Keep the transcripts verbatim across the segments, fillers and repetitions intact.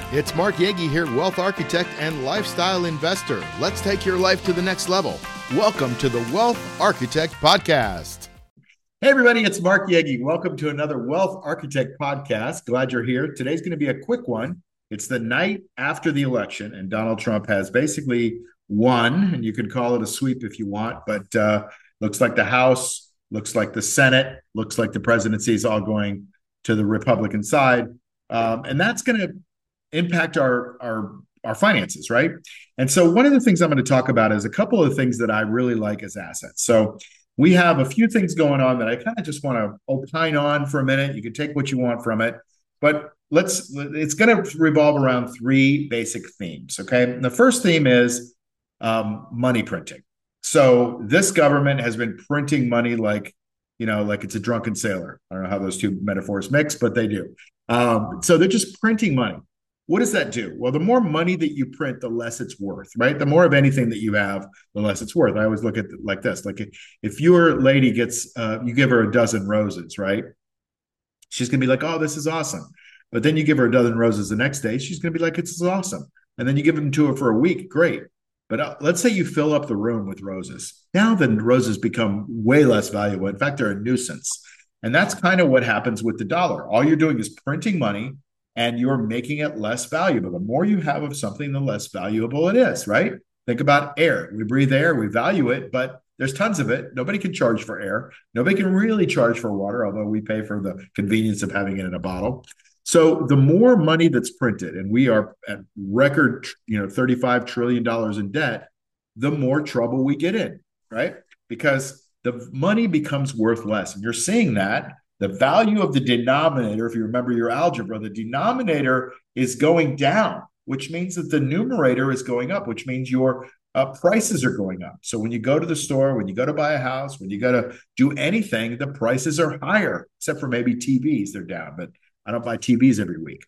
It's Mark Yegi here, wealth architect and lifestyle investor. Let's take your life to the next level. Welcome to the Wealth Architect Podcast. Hey, everybody, it's Mark Yegi. Welcome to another Wealth Architect Podcast. Glad you're here. Today's going to be a quick one. It's the night after the election, and Donald Trump has basically won, and you can call it a sweep if you want, but uh, looks like the House, looks like the Senate, looks like the presidency is all going to the Republican side. Um, and that's going to impact our, our, our finances, right? And so one of the things I'm going to talk about is a couple of things that I really like as assets. So we have a few things going on that I kind of just want to opine on for a minute. You can take what you want from it, but let's, it's going to revolve around three basic themes, okay? And the first theme is um, money printing. So this government has been printing money like, you know, like it's a drunken sailor. I don't know how those two metaphors mix, but they do. Um, so they're just printing money. What does that do? Well, the more money that you print, the less it's worth, right? The more of anything that you have, the less it's worth. I always look at it like this. Like if your lady gets, uh, you give her a dozen roses, right? She's going to be like, oh, this is awesome. But then you give her a dozen roses the next day, she's going to be like, it's awesome. And then you give them to her for a week, great. But uh, let's say you fill up the room with roses. Now the roses become way less valuable. In fact, they're a nuisance. And that's kind of what happens with the dollar. All you're doing is printing money, and you're making it less valuable. The more you have of something, the less valuable it is, right? Think about air. We breathe air, we value it, but there's tons of it. Nobody can charge for air. Nobody can really charge for water, although we pay for the convenience of having it in a bottle. So the more money that's printed, and we are at record, you know, thirty-five trillion dollars in debt, the more trouble we get in, right? Because the money becomes worth less. And you're seeing that. The value of the denominator, if you remember your algebra, the denominator is going down, which means that the numerator is going up, which means your uh, prices are going up. So when you go to the store, when you go to buy a house, when you go to do anything, the prices are higher, except for maybe T Vs, they're down. But I don't buy T Vs every week.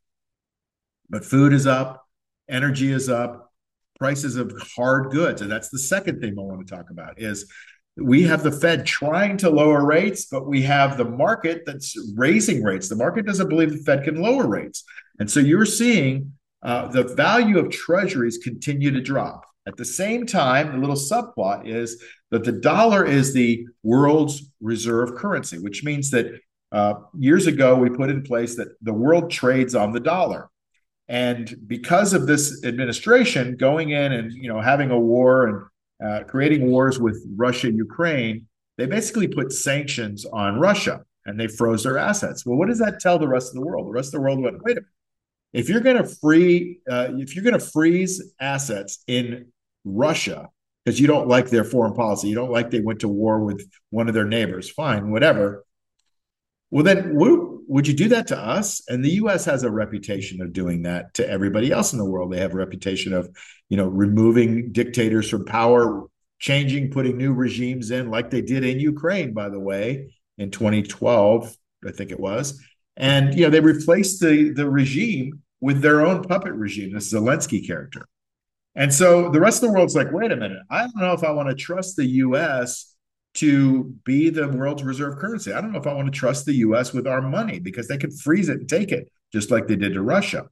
But food is up, energy is up, prices of hard goods. And that's the second thing I want to talk about is we have the Fed trying to lower rates, but we have the market that's raising rates. The market doesn't believe the Fed can lower rates. And so you're seeing uh, the value of treasuries continue to drop. At the same time, the little subplot is that the dollar is the world's reserve currency, which means that uh, years ago, we put in place that the world trades on the dollar. And because of this administration going in and, you know, having a war and Uh, creating wars with Russia and Ukraine, they basically put sanctions on Russia and they froze their assets. Well, what does that tell the rest of the world? The rest of the world went, wait a minute. If you're going to free, uh, if you're going to freeze assets in Russia because you don't like their foreign policy, you don't like they went to war with one of their neighbors, fine, whatever. Well, then would you do that to us? And the U S has a reputation of doing that to everybody else in the world. They have a reputation of, you know, removing dictators from power, changing, putting new regimes in, like they did in Ukraine, by the way, in twenty twelve, I think it was. And, you know, they replaced the, the regime with their own puppet regime, the Zelensky character. And so the rest of the world's like, wait a minute, I don't know if I want to trust the U S to be the world's reserve currency. I don't know if I want to trust the U S with our money because they could freeze it and take it, just like they did to Russia.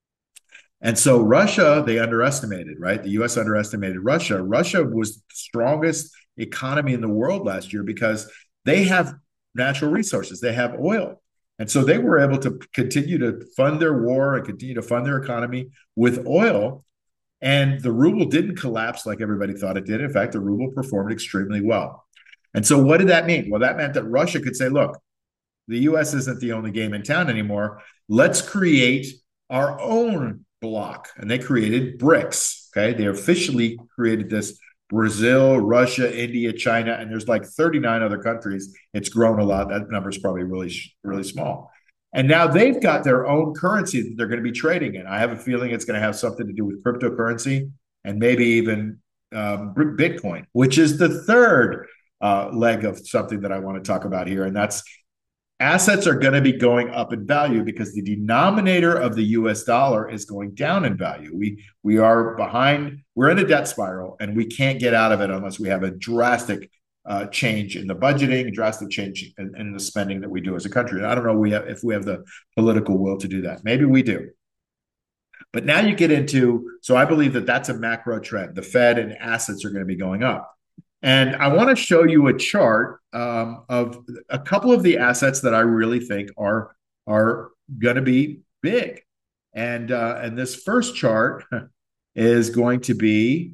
And so Russia, they underestimated, right? The U S underestimated Russia. Russia was the strongest economy in the world last year because they have natural resources. They have oil. And so they were able to continue to fund their war and continue to fund their economy with oil. And the ruble didn't collapse like everybody thought it did. In fact, the ruble performed extremely well. And so what did that mean? Well, that meant that Russia could say, look, the U S isn't the only game in town anymore. Let's create our own bloc. And they created BRICS. Okay. They officially created this Brazil, Russia, India, China, and there's like thirty-nine other countries. It's grown a lot. That number is probably really, really small. And now they've got their own currency that they're going to be trading in. I have a feeling it's going to have something to do with cryptocurrency and maybe even um, Bitcoin, which is the third Uh, leg of something that I want to talk about here. And that's assets are going to be going up in value because the denominator of the U S dollar is going down in value. We we are behind, we're in a debt spiral and we can't get out of it unless we have a drastic uh, change in the budgeting, drastic change in, in the spending that we do as a country. And I don't know we have, if we have the political will to do that. Maybe we do. But now you get into, so I believe that that's a macro trend. The Fed and assets are going to be going up. And I want to show you a chart um, of a couple of the assets that I really think are, are going to be big. And, uh, and this first chart is going to be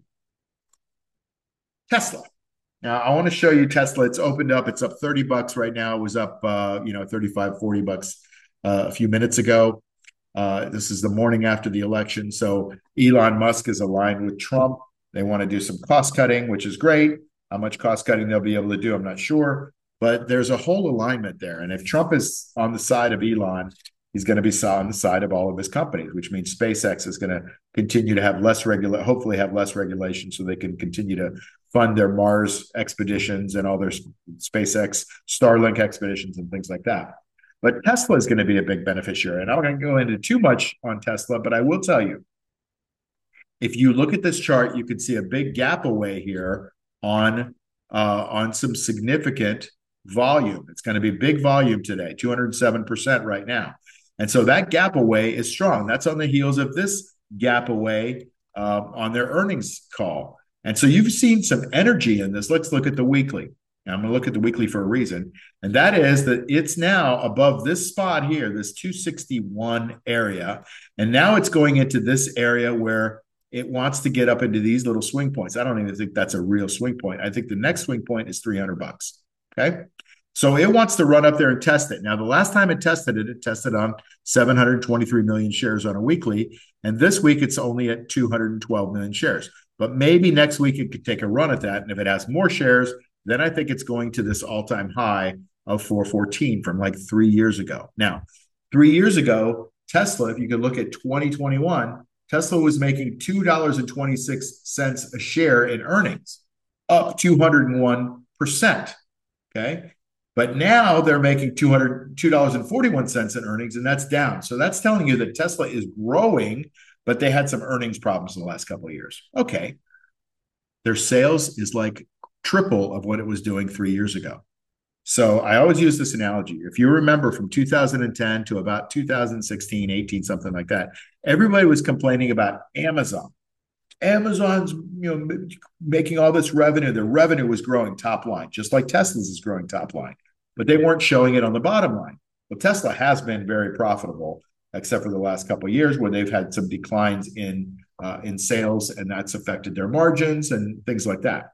Tesla. Now, I want to show you Tesla. It's opened up. It's up thirty bucks right now. It was up, uh, you know, thirty-five, forty bucks uh, a few minutes ago. Uh, this is the morning after the election. So Elon Musk is aligned with Trump. They want to do some cost cutting, which is great. How much cost cutting they'll be able to do, I'm not sure. But there's a whole alignment there. And if Trump is on the side of Elon, he's going to be on the side of all of his companies, which means SpaceX is going to continue to have less regula- hopefully have less regulation so they can continue to fund their Mars expeditions and all their SpaceX Starlink expeditions and things like that. But Tesla is going to be a big beneficiary. And I'm not going to go into too much on Tesla, but I will tell you, if you look at this chart, you can see a big gap away here on, uh, on some significant volume. It's going to be big volume today, two hundred seven percent right now. And so that gap away is strong. That's on the heels of this gap away uh, on their earnings call. And so you've seen some energy in this. Let's look at the weekly. Now, I'm going to look at the weekly for a reason. And that is that it's now above this spot here, this two sixty-one area. And now it's going into this area where it wants to get up into these little swing points. I don't even think that's a real swing point. I think the next swing point is three hundred bucks. Okay. So it wants to run up there and test it. Now, the last time it tested it, it tested on seven hundred twenty-three million shares on a weekly. And this week, it's only at two hundred twelve million shares. But maybe next week it could take a run at that. And if it has more shares, then I think it's going to this all-time high of four fourteen from like three years ago. Now, three years ago, Tesla, if you could look at twenty twenty-one, Tesla was making two dollars and twenty-six cents a share in earnings, up two hundred one percent. Okay. But now they're making two hundred two dollars and forty-one cents in earnings, and that's down. So that's telling you that Tesla is growing, but they had some earnings problems in the last couple of years. Okay. Their sales is like triple of what it was doing three years ago. So I always use this analogy. If you remember from two thousand ten to about two thousand sixteen, eighteen, something like that, everybody was complaining about Amazon. Amazon's, you know, making all this revenue. Their revenue was growing top line, just like Tesla's is growing top line, but they weren't showing it on the bottom line. Well, Tesla has been very profitable, except for the last couple of years where they've had some declines in uh, in sales, and that's affected their margins and things like that.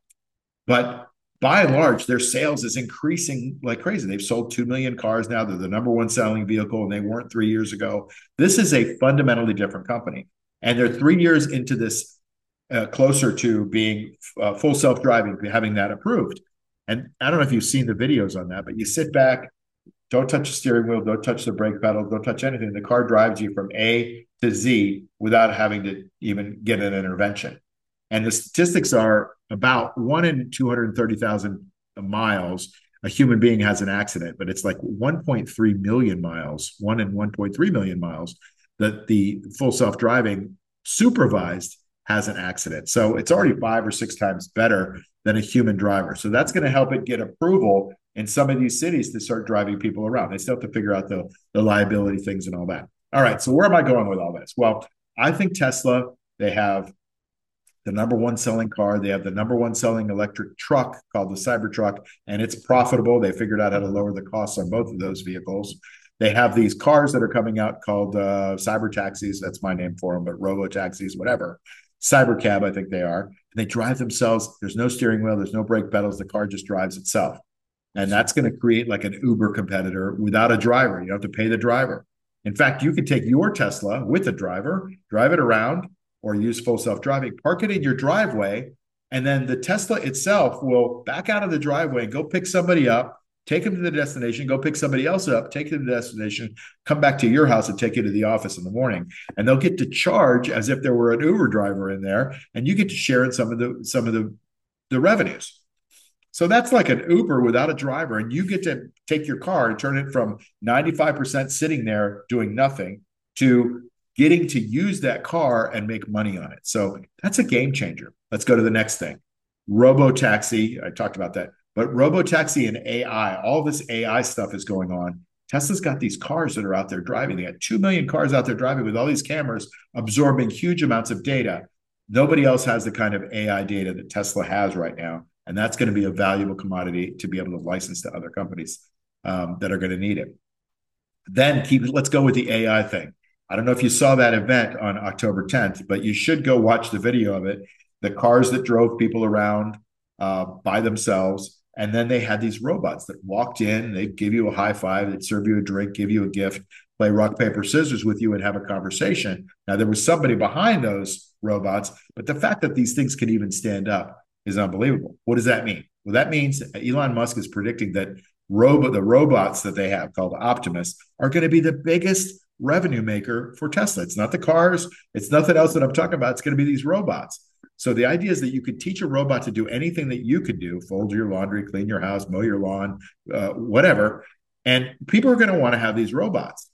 But by and large, their sales is increasing like crazy. They've sold two million cars now. They're the number one selling vehicle, and they weren't three years ago. This is a fundamentally different company. And they're three years into this, uh, closer to being uh, full self-driving, having that approved. And I don't know if you've seen the videos on that, but you sit back, don't touch the steering wheel, don't touch the brake pedal, don't touch anything. The car drives you from A to Z without having to even get an intervention. And the statistics are about one in two hundred thirty thousand miles, a human being has an accident, but it's like one point three million miles, one in one point three million miles that the full self-driving supervised has an accident. So it's already five or six times better than a human driver. So that's going to help it get approval in some of these cities to start driving people around. They still have to figure out the, the liability things and all that. All right, so where am I going with all this? Well, I think Tesla, they have the number one selling car. They have the number one selling electric truck called the Cybertruck, and it's profitable. They figured out how to lower the costs on both of those vehicles. They have these cars that are coming out called uh, cyber taxis. That's my name for them, but robo taxis, whatever. Cybercab, I think they are. And they drive themselves. There's no steering wheel. There's no brake pedals. The car just drives itself. And that's going to create like an Uber competitor without a driver. You don't have to pay the driver. In fact, you could take your Tesla with a driver, drive it around, or use full self-driving, park it in your driveway, and then the Tesla itself will back out of the driveway and go pick somebody up, take them to the destination, go pick somebody else up, take them to the destination, come back to your house and take you to the office in the morning. And they'll get to charge as if there were an Uber driver in there, and you get to share in some of the some of the, the revenues. So that's like an Uber without a driver, and you get to take your car and turn it from ninety-five percent sitting there doing nothing to getting to use that car and make money on it. So that's a game changer. Let's go to the next thing. Robo-taxi, I talked about that, but robo-taxi and A I, all this A I stuff is going on. Tesla's got these cars that are out there driving. They got two million cars out there driving with all these cameras absorbing huge amounts of data. Nobody else has the kind of A I data that Tesla has right now. And that's going to be a valuable commodity to be able to license to other companies um, that are going to need it. Then keep, let's go with the A I thing. I don't know if you saw that event on October tenth, but you should go watch the video of it. The cars that drove people around uh, by themselves. And then they had these robots that walked in, they'd give you a high five, they'd serve you a drink, give you a gift, play rock, paper, scissors with you and have a conversation. Now, there was somebody behind those robots, but the fact that these things can even stand up is unbelievable. What does that mean? Well, that means Elon Musk is predicting that robot, the robots that they have called Optimus are going to be the biggest revenue maker for Tesla. It's not the cars. It's nothing else that I'm talking about. It's going to be these robots. So the idea is that you could teach a robot to do anything that you could do, fold your laundry, clean your house, mow your lawn, uh, whatever. And people are going to want to have these robots.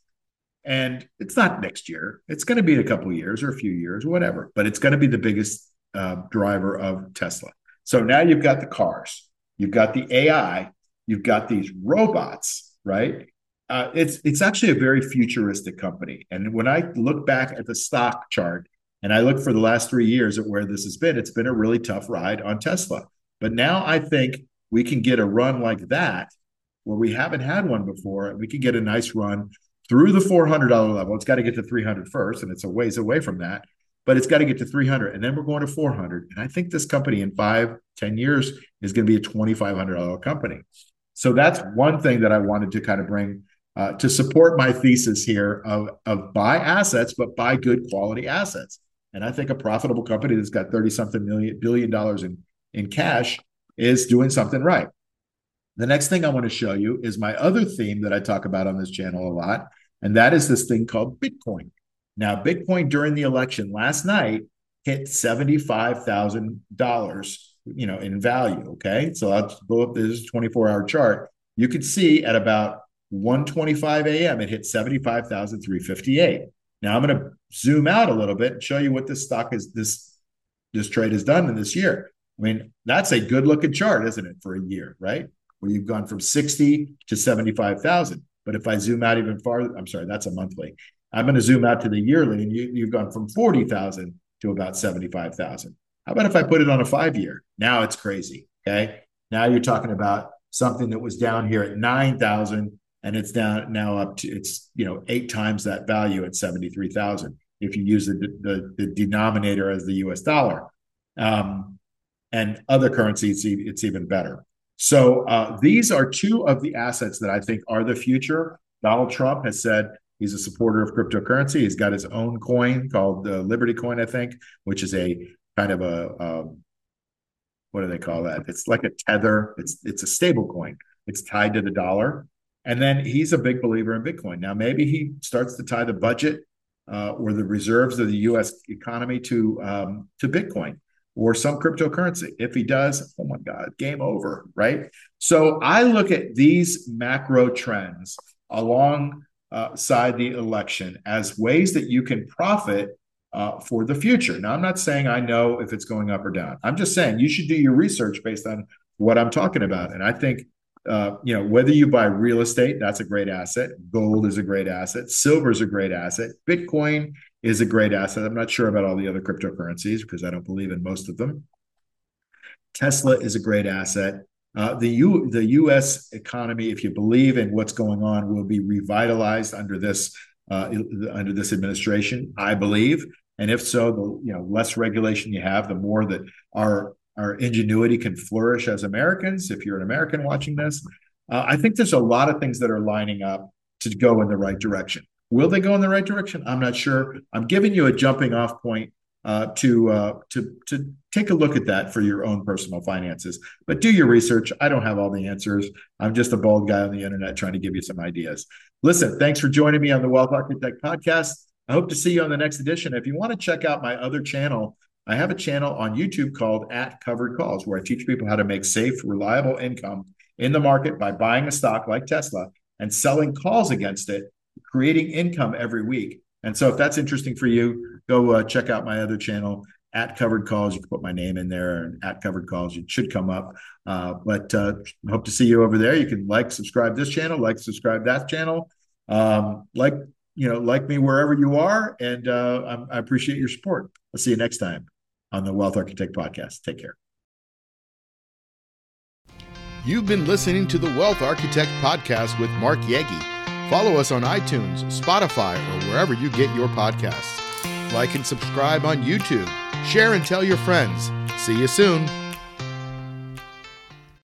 And it's not next year. It's going to be in a couple of years or a few years, whatever. But it's going to be the biggest uh, driver of Tesla. So now you've got the cars. You've got the A I. You've got these robots, right? Uh, it's it's actually a very futuristic company. And when I look back at the stock chart, and I look for the last three years at where this has been, it's been a really tough ride on Tesla. But now I think we can get a run like that where we haven't had one before. And we can get a nice run through the four hundred dollars level. It's got to get to three hundred first, and it's a ways away from that. But it's got to get to three hundred, and then we're going to four hundred. And I think this company in five, ten years is going to be a twenty-five hundred dollars company. So that's one thing that I wanted to kind of bring uh, to support my thesis here of, of buy assets, but buy good quality assets. And I think a profitable company that's got thirty something million billion dollars in, in cash is doing something right. The next thing I want to show you is my other theme that I talk about on this channel a lot, and that is this thing called Bitcoin. Now, Bitcoin during the election last night hit seventy-five thousand dollars, you know, in value. Okay, so I'll go up this twenty-four hour chart. You can see at about one twenty-five a m it hit seventy-five thousand three hundred fifty-eight. Now I'm going to zoom out a little bit and show you what this stock is, this, this trade has done in this year. I mean, that's a good looking chart, isn't it, for a year, right? Where you've gone from sixty to seventy-five thousand. But if I zoom out even farther, I'm sorry, that's a monthly. I'm going to zoom out to the yearly, and you, you've gone from forty thousand to about seventy-five thousand. How about if I put it on a five year? Now it's crazy. Okay. Now you're talking about something that was down here at nine thousand. And it's down now up to, it's, you know, eight times that value at seventy-three thousand if you use the, the, the denominator as the U S dollar. Um, and other currencies, it's even better. So uh, these are two of the assets that I think are the future. Donald Trump has said he's a supporter of cryptocurrency. He's got his own coin called the Liberty Coin, I think, which is a kind of a, um, what do they call that? It's like a tether. It's, it's a stable coin. It's tied to the dollar. And then he's a big believer in Bitcoin. Now, maybe he starts to tie the budget uh, or the reserves of the U S economy to um, to Bitcoin or some cryptocurrency. If he does, oh my God, game over, right? So I look at these macro trends alongside the election as ways that you can profit uh, for the future. Now, I'm not saying I know if it's going up or down. I'm just saying you should do your research based on what I'm talking about. And I think Uh, you know, whether you buy real estate, that's a great asset. Gold is a great asset. Silver is a great asset. Bitcoin is a great asset. I'm not sure about all the other cryptocurrencies because I don't believe in most of them. Tesla is a great asset. Uh, the U the U S economy, if you believe in what's going on, will be revitalized under this uh, under this administration, I believe. And if so, the you know less regulation you have, the more that our Our ingenuity can flourish as Americans. If you're an American watching this, uh, I think there's a lot of things that are lining up to go in the right direction. Will they go in the right direction? I'm not sure. I'm giving you a jumping off point uh, to uh, to to take a look at that for your own personal finances. But do your research. I don't have all the answers. I'm just a bald guy on the internet trying to give you some ideas. Listen, thanks for joining me on the Wealth Architect podcast. I hope to see you on the next edition. If you want to check out my other channel, I have a channel on YouTube called At Covered Calls, where I teach people how to make safe, reliable income in the market by buying a stock like Tesla and selling calls against it, creating income every week. And so if that's interesting for you, go uh, check out my other channel, at Covered Calls. You can put my name in there, and at Covered Calls, it should come up. Uh, but uh, hope to see you over there. You can like, subscribe this channel, like, subscribe that channel. Um, like, you know, like me wherever you are. And uh, I, I appreciate your support. I'll see you next time on the Wealth Architect Podcast. Take care. You've been listening to the Wealth Architect Podcast with Mark Yegi. Follow us on iTunes, Spotify, or wherever you get your podcasts. Like and subscribe on YouTube. Share and tell your friends. See you soon.